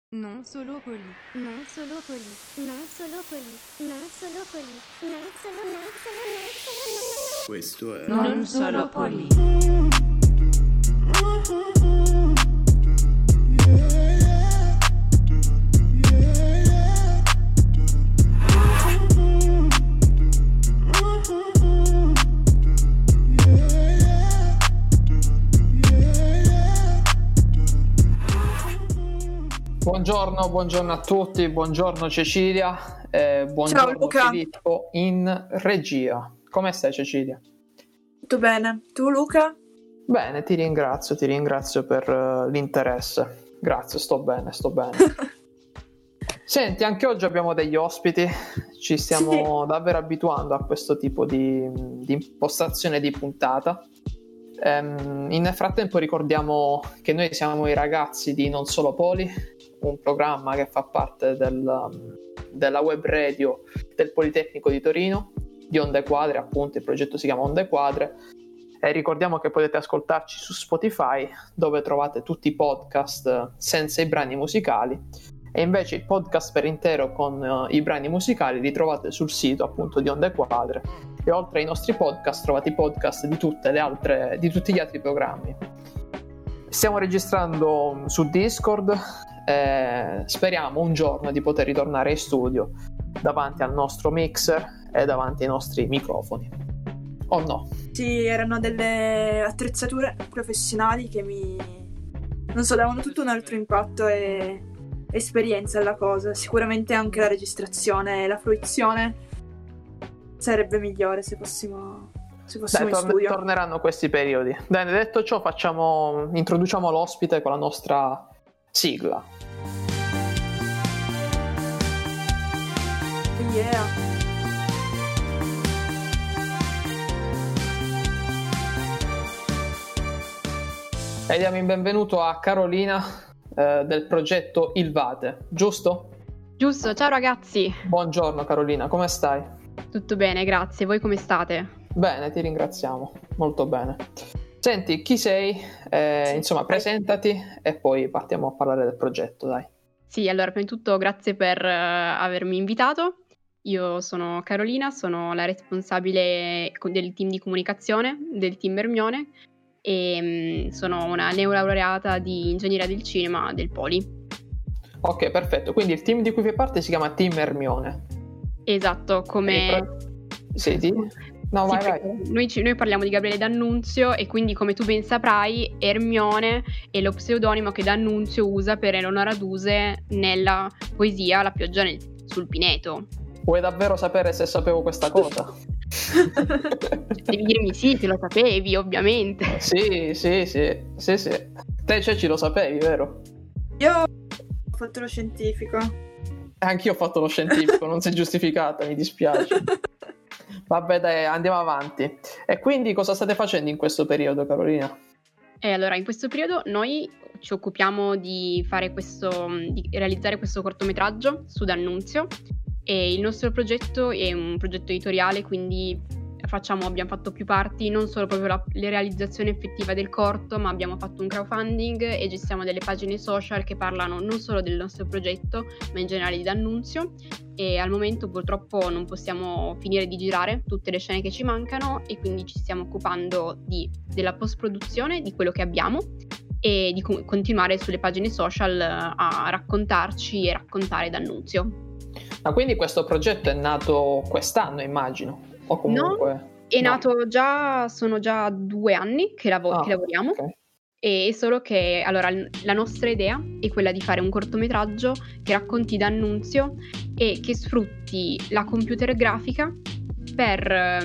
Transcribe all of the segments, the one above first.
Non solo poli. Non solo poli. Non solo poli. Non solo poli. Non solo. Questo è Non solo poli. Buongiorno a tutti, buongiorno Cecilia, buongiorno Ciao Luca. Filippo in regia. Come stai Cecilia? Tutto bene. Tu Luca? Bene, ti ringrazio per l'interesse. Grazie, sto bene. Senti, anche oggi abbiamo degli ospiti, ci stiamo davvero abituando a questo tipo di impostazione di puntata. Nel frattempo ricordiamo che noi siamo i ragazzi di Non Solo Poli, un programma che fa parte della web radio del Politecnico di Torino, di Onde Quadre, appunto il progetto si chiama Onde Quadre, e ricordiamo che potete ascoltarci su Spotify, dove trovate tutti i podcast senza i brani musicali, e invece il podcast per intero con i brani musicali li trovate sul sito appunto di Onde Quadre, e oltre ai nostri podcast trovate i podcast di tutti gli altri programmi. Stiamo registrando su Discord, speriamo un giorno di poter ritornare in studio davanti al nostro mixer e davanti ai nostri microfoni, o no? Sì, erano delle attrezzature professionali che davano tutto un altro impatto e esperienza alla cosa. Sicuramente anche la registrazione e la fruizione sarebbe migliore se fossimo in studio. Torneranno questi periodi. Bene, detto ciò, introduciamo l'ospite con la nostra sigla. Yeah. E diamo il benvenuto a Carolina del progetto Il Vate, giusto? Giusto, ciao ragazzi. Buongiorno Carolina, come stai? Tutto bene, grazie. Voi come state? Bene, ti ringraziamo, molto bene. Senti, chi sei? Insomma, presentati e poi partiamo a parlare del progetto, dai. Sì, allora, prima di tutto grazie per avermi invitato. Io sono Carolina, sono la responsabile del team di comunicazione del team Hermione e sono una neolaureata di ingegneria del cinema del Poli. Ok, perfetto. Quindi il team di cui fai parte si chiama Team Hermione. Esatto, come... Sì? No, sì, vai. Noi parliamo di Gabriele D'Annunzio e quindi, come tu ben saprai, Hermione è lo pseudonimo che D'Annunzio usa per Eleonora Duse nella poesia La pioggia sul Pineto. Vuoi davvero sapere se sapevo questa cosa? Devi dirmi sì, te lo sapevi, ovviamente. Sì. Te Ceci lo sapevi, vero? Io ho fatto lo scientifico. Anch'io ho fatto lo scientifico, non sei giustificata, mi dispiace. Vabbè dai, andiamo avanti. E quindi cosa state facendo in questo periodo, Carolina? Allora, in questo periodo noi ci occupiamo di realizzare questo cortometraggio su D'Annunzio, e il nostro progetto è un progetto editoriale, quindi abbiamo fatto più parti, non solo proprio la realizzazione effettiva del corto, ma abbiamo fatto un crowdfunding e gestiamo delle pagine social che parlano non solo del nostro progetto, ma in generale di D'Annunzio. E al momento purtroppo non possiamo finire di girare tutte le scene che ci mancano, e quindi ci stiamo occupando della post-produzione di quello che abbiamo e di continuare sulle pagine social a raccontarci e raccontare D'Annunzio. Ma quindi questo progetto è nato quest'anno, immagino? O comunque... No, è nato sono già 2 anni che lavoriamo. Okay. E solo che allora la nostra idea è quella di fare un cortometraggio che racconti D'Annunzio e che sfrutti la computer grafica per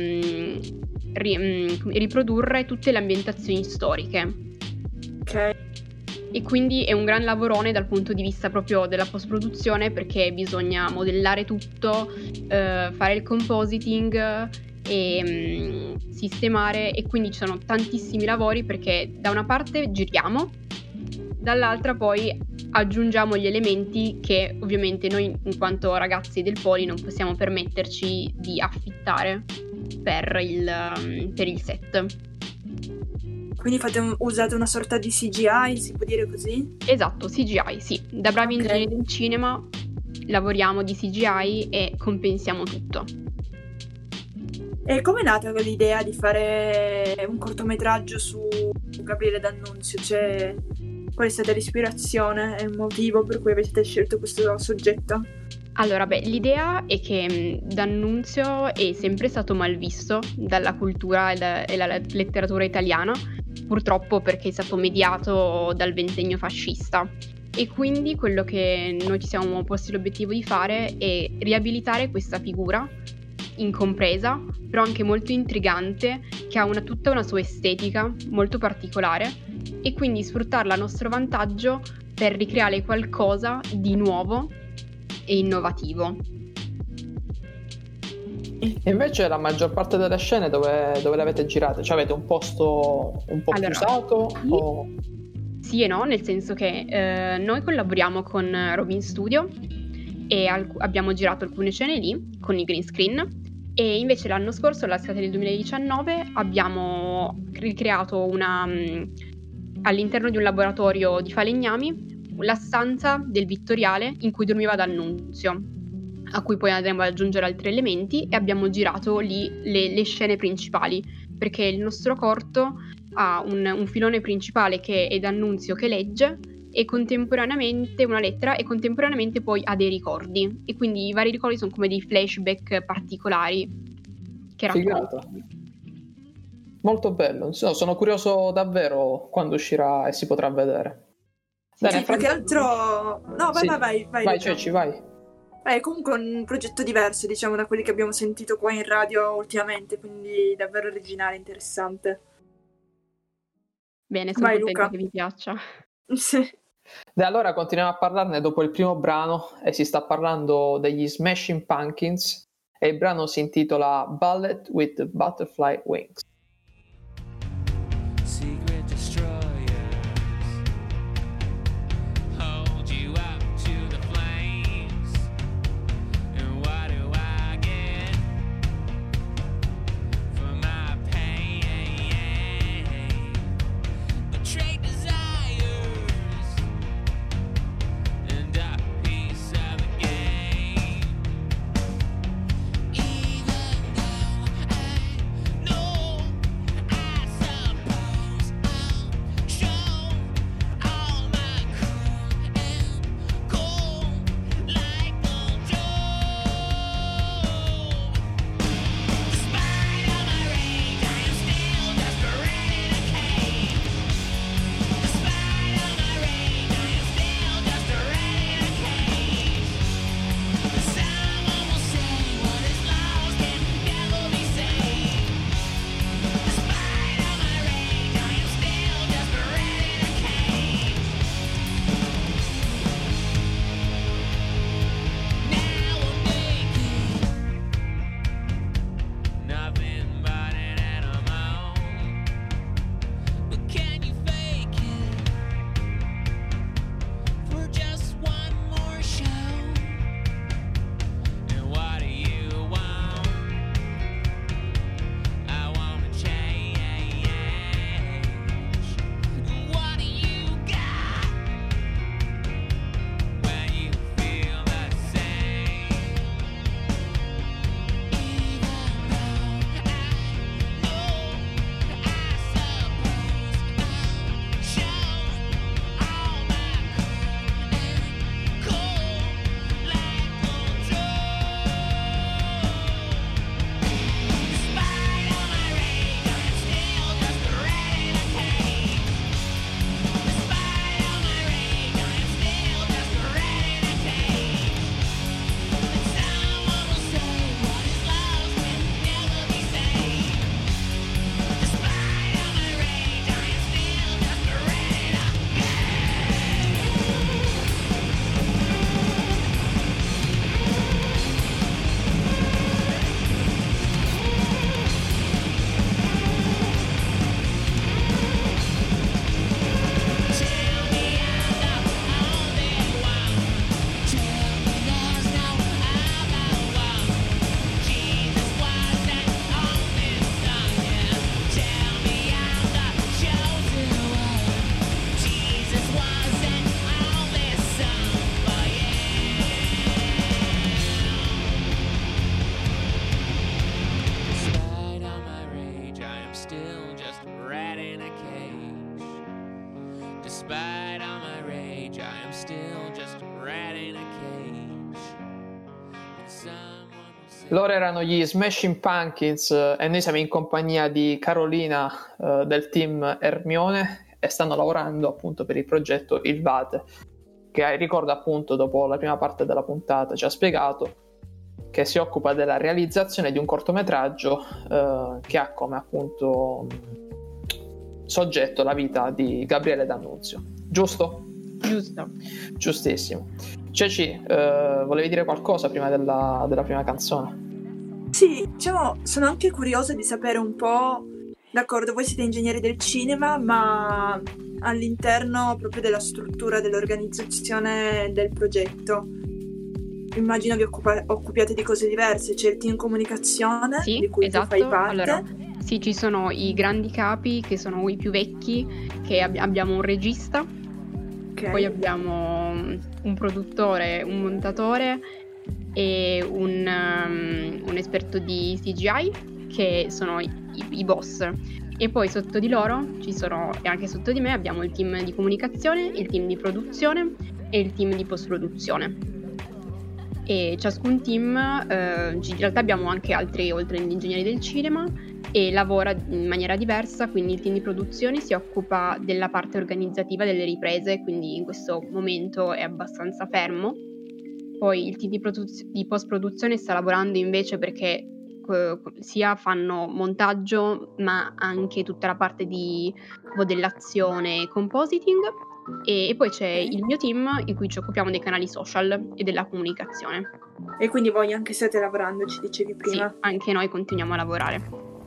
riprodurre tutte le ambientazioni storiche. Ok. E quindi è un gran lavorone dal punto di vista proprio della post-produzione, perché bisogna modellare tutto, fare il compositing e sistemare, e quindi ci sono tantissimi lavori, perché da una parte giriamo, dall'altra poi aggiungiamo gli elementi che ovviamente noi in quanto ragazzi del Poli non possiamo permetterci di affittare per il set. Quindi usate una sorta di CGI, si può dire così? Esatto, CGI, sì. Da bravi Ok. ingegneri del cinema lavoriamo di CGI e compensiamo tutto. E com'è nata l'idea di fare un cortometraggio su Gabriele D'Annunzio? Cioè, qual è stata l'ispirazione e il motivo per cui avete scelto questo soggetto? Allora, l'idea è che D'Annunzio è sempre stato mal visto dalla cultura e dalla letteratura italiana, purtroppo perché è stato mediato dal ventennio fascista. E quindi quello che noi ci siamo posti l'obiettivo di fare è riabilitare questa figura incompresa, però anche molto intrigante, che ha tutta una sua estetica molto particolare, e quindi sfruttarla a nostro vantaggio per ricreare qualcosa di nuovo e innovativo. E invece la maggior parte delle scene dove le avete girate? Cioè avete un posto un po' Allora, chiusato? sì. O... Sì e no, nel senso che noi collaboriamo con Robin Studio e abbiamo girato alcune scene lì con i green screen, e invece l'anno scorso, l'estate del 2019, abbiamo ricreato all'interno di un laboratorio di falegnami la stanza del Vittoriale in cui dormiva D'Annunzio, a cui poi andremo ad aggiungere altri elementi, e abbiamo girato lì le scene principali, perché il nostro corto ha un filone principale che è D'Annunzio che legge e contemporaneamente una lettera, e contemporaneamente poi ha dei ricordi, e quindi i vari ricordi sono come dei flashback particolari che raccontano. Figata. Molto bello. No, sono curioso davvero quando uscirà e si potrà vedere. Bene, Sì, più che altro... No, Sì. vai. Vai, Luca. Ceci, vai. È comunque un progetto diverso, diciamo, da quelli che abbiamo sentito qua in radio ultimamente, quindi davvero originale, interessante. Bene, sono Vai, contenta Luca. che vi piaccia. Sì. E allora continuiamo a parlarne dopo il primo brano, e si sta parlando degli Smashing Pumpkins, e il brano si intitola Ballet with Butterfly Wings. Secret destroyers hold you up to the flames. And what do I get for my pain? Betrayed desires and a piece of the game. Even though I know still just a rat in a cage. And someone will say, Loro erano gli Smashing Pumpkins e noi siamo in compagnia di Carolina del team Ermione e stanno lavorando appunto per il progetto Il Vate, che ricordo appunto dopo la prima parte della puntata ci ha spiegato che si occupa della realizzazione di un cortometraggio che ha come appunto soggetto la vita di Gabriele D'Annunzio, giusto? Giusto. Giustissimo. Ceci, volevi dire qualcosa prima della prima canzone? Sì, diciamo, sono anche curiosa di sapere un po', d'accordo, voi siete ingegneri del cinema, ma all'interno proprio della struttura dell'organizzazione del progetto, immagino vi occupiate di cose diverse, c'è il team comunicazione Sì, di cui esatto. tu fai parte. Allora, sì, ci sono i grandi capi che sono i più vecchi, che abbiamo un regista, Ok. poi abbiamo un produttore, un montatore e un esperto di CGI, che sono i boss. E poi sotto di loro ci sono, e anche sotto di me, abbiamo il team di comunicazione, il team di produzione e il team di post-produzione. E ciascun team, in realtà abbiamo anche altri, oltre agli ingegneri del cinema, e lavora in maniera diversa, quindi il team di produzione si occupa della parte organizzativa delle riprese, quindi in questo momento è abbastanza fermo. Poi il team di post-produzione sta lavorando invece perché sia fanno montaggio, ma anche tutta la parte di modellazione e compositing. E poi c'è il mio team in cui ci occupiamo dei canali social e della comunicazione. E quindi voi anche state lavorando, ci dicevi Sì, prima. anche noi continuiamo a lavorare.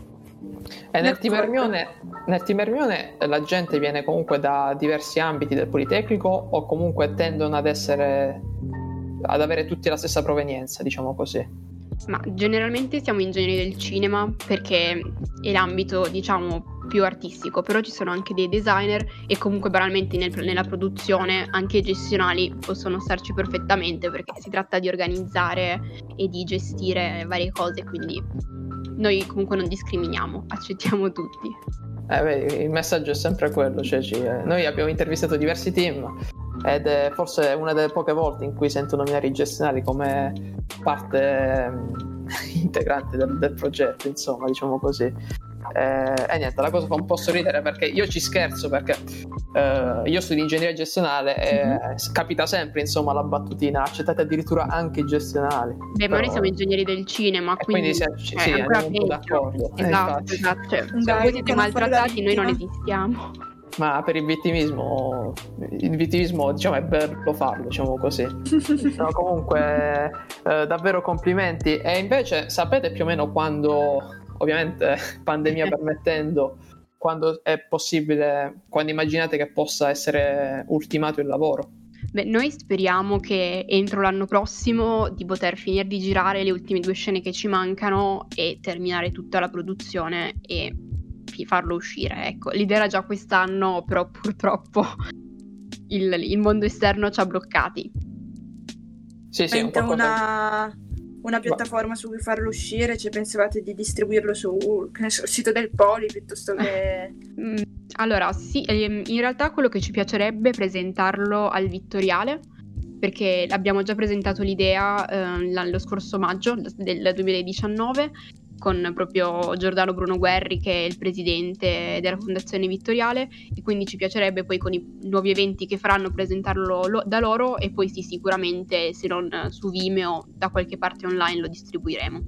E nel team D'accordo. Ermione la gente viene comunque da diversi ambiti del Politecnico o comunque tendono ad avere tutti la stessa provenienza, diciamo così? Ma generalmente siamo ingegneri del cinema perché è l'ambito, diciamo, più artistico, però ci sono anche dei designer e comunque banalmente nella produzione anche i gestionali possono starci perfettamente, perché si tratta di organizzare e di gestire varie cose, quindi noi comunque non discriminiamo, accettiamo tutti. Vedi, il messaggio è sempre quello, cioè noi abbiamo intervistato diversi team ed è forse una delle poche volte in cui sento nominare i gestionali come parte integrante del progetto, insomma, diciamo così. E niente, la cosa fa un po' sorridere perché io ci scherzo perché io studio ingegneria gestionale e capita sempre, insomma, la battutina: accettate addirittura anche i gestionali. Beh, ma noi siamo ingegneri del cinema, E quindi sì, è ancora andiamo un po' peggio. d'accordo. Esatto, Infatti. esatto. Cioè, se Dai, voi siete dicono fare la maltrattati, noi non vittima. esistiamo. Ma per il vittimismo diciamo è bello farlo, diciamo così. No, comunque davvero complimenti. E invece sapete più o meno quando, ovviamente pandemia permettendo, quando è possibile, quando immaginate che possa essere ultimato il lavoro? Beh, noi speriamo che entro l'anno prossimo di poter finire di girare le ultime 2 scene che ci mancano e terminare tutta la produzione e farlo uscire. Ecco, l'idea era già quest'anno, però purtroppo il mondo esterno ci ha bloccati. Sì, è un Mentre qualcosa... una piattaforma su cui farlo uscire, cioè pensavate di distribuirlo sul sito del Poli piuttosto che... Allora, sì, in realtà quello che ci piacerebbe è presentarlo al Vittoriale, perché abbiamo già presentato l'idea lo scorso maggio del 2019 con proprio Giordano Bruno Guerri, che è il presidente della Fondazione Vittoriale, e quindi ci piacerebbe poi con i nuovi eventi che faranno presentarlo da loro, e poi sì, sicuramente se non su Vimeo da qualche parte online lo distribuiremo.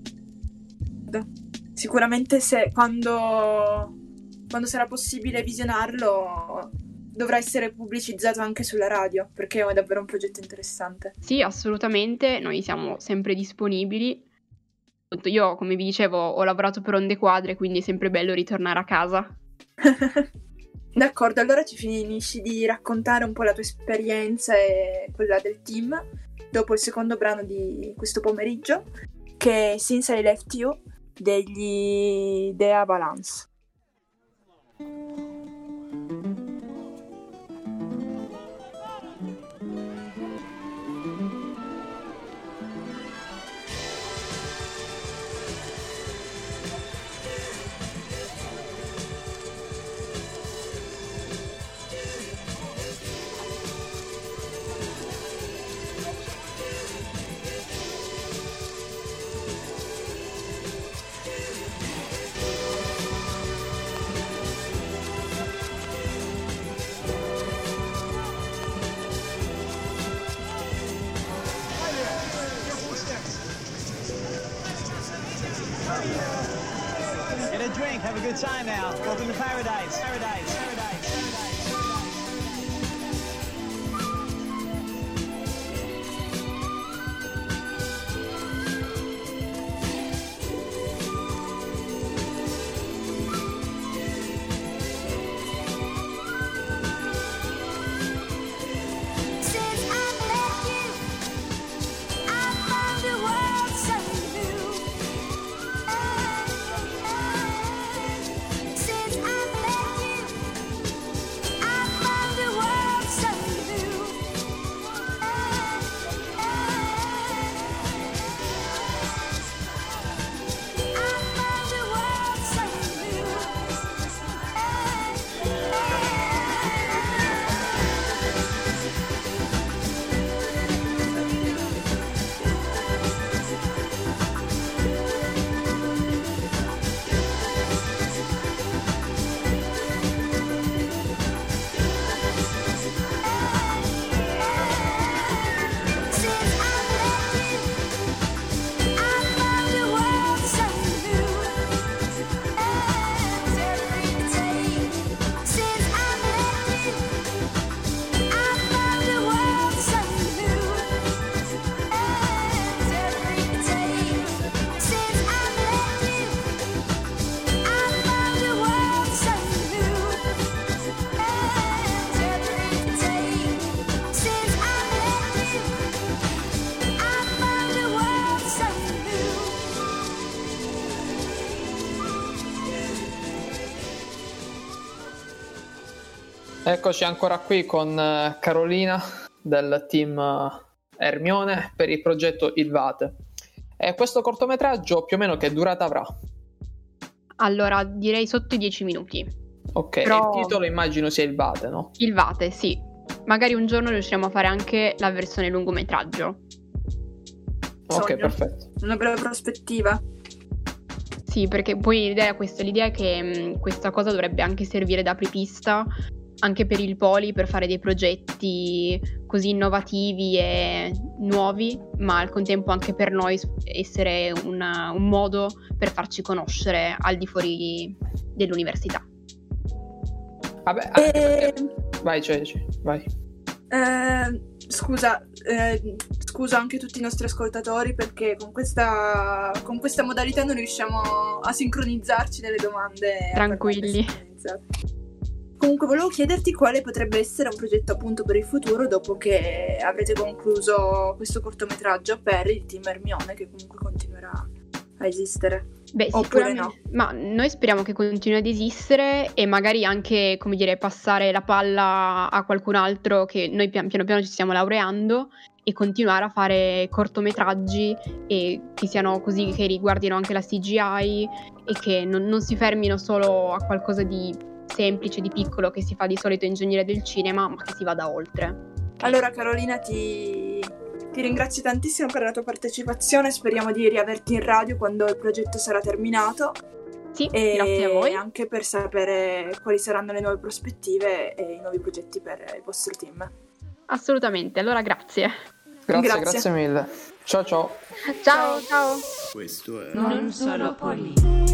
Sicuramente quando sarà possibile visionarlo dovrà essere pubblicizzato anche sulla radio, perché è davvero un progetto interessante. Sì, assolutamente, noi siamo sempre disponibili. Io, come vi dicevo, ho lavorato per Onde Quadre, quindi è sempre bello ritornare a casa. D'accordo, allora ci finisci di raccontare un po' la tua esperienza e quella del team dopo il secondo brano di questo pomeriggio, che è Since I Left You degli Dea Balance. Get a drink, have a good time now. Welcome to paradise. Eccoci ancora qui con Carolina del team Ermione per il progetto Il Vate. E questo cortometraggio più o meno che durata avrà? Allora, direi sotto i 10 minuti. Ok, Però... il titolo immagino sia Il Vate, no? Il Vate, sì. Magari un giorno riusciremo a fare anche la versione lungometraggio. Ok, Sogno. perfetto. Una bella prospettiva. Sì, perché poi l'idea è questa, l'idea è che questa cosa dovrebbe anche servire da apripista anche per il Poli, per fare dei progetti così innovativi e nuovi, ma al contempo anche per noi essere un modo per farci conoscere al di fuori dell'università. Vabbè, anche perché... Vai, vai. Scusa anche tutti i nostri ascoltatori, perché con questa modalità non riusciamo a sincronizzarci nelle domande. Tranquilli. Comunque volevo chiederti quale potrebbe essere un progetto appunto per il futuro dopo che avrete concluso questo cortometraggio per il team Ermione, che comunque continuerà a esistere. Beh, oppure no? Ma noi speriamo che continui ad esistere e magari anche, come dire, passare la palla a qualcun altro, che noi piano piano ci stiamo laureando, e continuare a fare cortometraggi e che siano così, che riguardino anche la CGI e che non si fermino solo a qualcosa di semplice, di piccolo che si fa di solito in ingegneria del cinema, ma che si vada oltre. Allora Carolina, ti ringrazio tantissimo per la tua partecipazione, speriamo di riaverti in radio quando il progetto sarà terminato. Sì, grazie a voi. E anche per sapere quali saranno le nuove prospettive e i nuovi progetti per il vostro team. Assolutamente, allora grazie. Grazie mille. Ciao. Ciao. Questo è Non solo Poli.